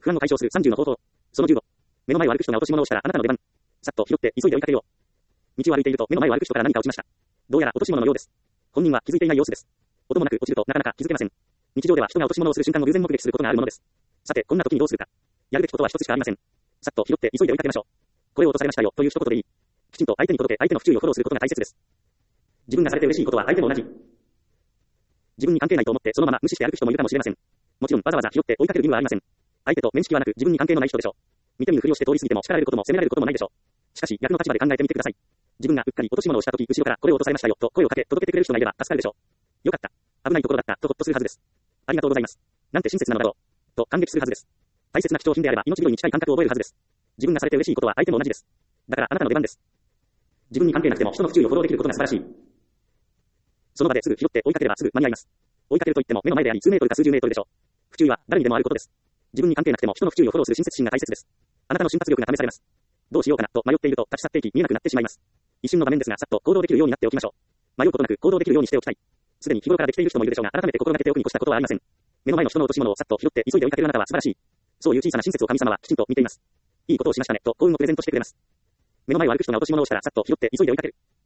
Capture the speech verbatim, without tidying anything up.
不安を解消するさんじゅうの方法。そのじゅうご。目の前を歩く人が落とし物をしたらあなたの出番。さっと拾って急いで追いかけよう。道を歩いていると目の前を歩く人から何か落ちました。どうやら落とし物のようです。本人は気づいていない様子です。音もなく落ちるとなかなか気づけません。日常では人が落とし物をする瞬間を偶然目撃することがあるものです。さて、こんな時にどうするか。やるべきことは一つしかありません。さっと拾って急いで追いかけましょう。これを落とされましたよという一言でいい。きちんと相手に届け相手の不注意をフォローすることが大切です。自分がされて嬉しいことは相手も同じ。自分に関係ないと思ってそのまま無視して歩く人もいるかもしれません。もちろんわざわざ拾って追いかける義務はありません。相手と面識はなく自分に関係のない人でしょう。見て見ぬふりをして通り過ぎても叱られることも責められることもないでしょう。しかし逆の立場で考えてみてください。自分がうっかり落とし物をしたとき後ろからこれを落とされましたよと声をかけ届けてくれる人がいれば助かるでしょう。よかった。危ないところだったとほっとするはずです。ありがとうございます。なんて親切なのだろう。と感激するはずです。大切な貴重品であれば命拾いに近い感覚を覚えるはずです。自分がされて嬉しいことは相手も同じです。だからあなたの出番です。自分に関係なくても人の不注意をフォローできることが素晴らしい。その場ですぐ拾って追いかければすぐ間に合います。追いかけると言っても目の前であり数メートルか数十メートルでしょう。不注意は誰にでもあることです。自分に関係なくても人の不注意をフォローする親切心が大切です。あなたの瞬発力が試されます。どうしようかなと迷っていると立ち去っていき見えなくなってしまいます。一瞬の場面ですがさっと行動できるようになっておきましょう。迷うことなく行動できるようにしておきたい。すでに日頃からできている人もいるでしょうが改めて心がけておくに越したことはありません。目の前の人の落とし物をさっと拾って急いで追いかけるあなたは素晴らしい。そういう小さな親切を神様はきちんと見ています。いいことをしましたねと幸運をプレゼントしてくれます。目の前を歩く人が落とし物をしたらさっと拾って急いで追いかける。